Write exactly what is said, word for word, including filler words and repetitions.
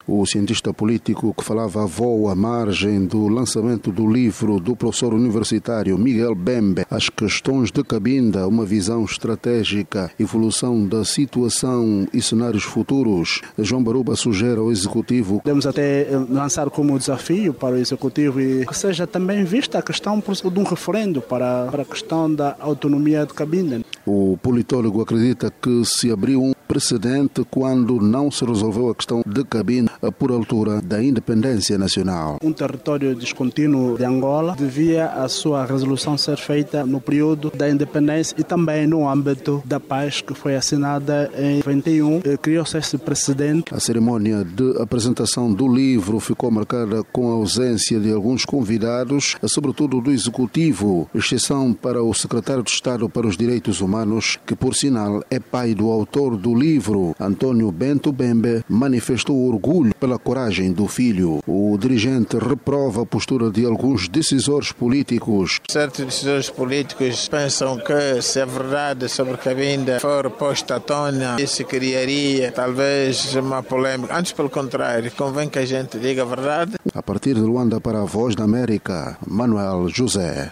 O cientista político que falava a voo à margem do lançamento do livro do professor universitário Miguel Bembe, As Questões de Cabinda, uma visão estratégica, evolução da situação e cenários futuros. João Baruba sugere ao Executivo: podemos até lançar como desafio para o Executivo e que seja também vista a questão de um referendo para, para a questão da autonomia de Cabinda. O politólogo acredita que se abriu um precedente quando não se resolveu a questão de Cabinda por altura da independência nacional. Um território descontínuo de Angola devia a sua resolução ser feita no período da independência e também no âmbito da paz que foi assinada em noventa e um. Criou-se esse precedente. A cerimónia de apresentação do livro ficou marcada com a ausência de alguns convidados, sobretudo do Executivo, exceção para o secretário de Estado para os Direitos Humanos, que por sinal é pai do autor do livro. Antônio Bento Bembe manifestou orgulho pela coragem do filho. O dirigente reprova a postura de alguns decisores políticos. Certos decisores políticos pensam que se a verdade sobre Cabinda for posta à tona, isso criaria talvez uma polêmica. Antes, pelo contrário, convém que a gente diga a verdade. A partir de Luanda para a Voz da América, Manuel José.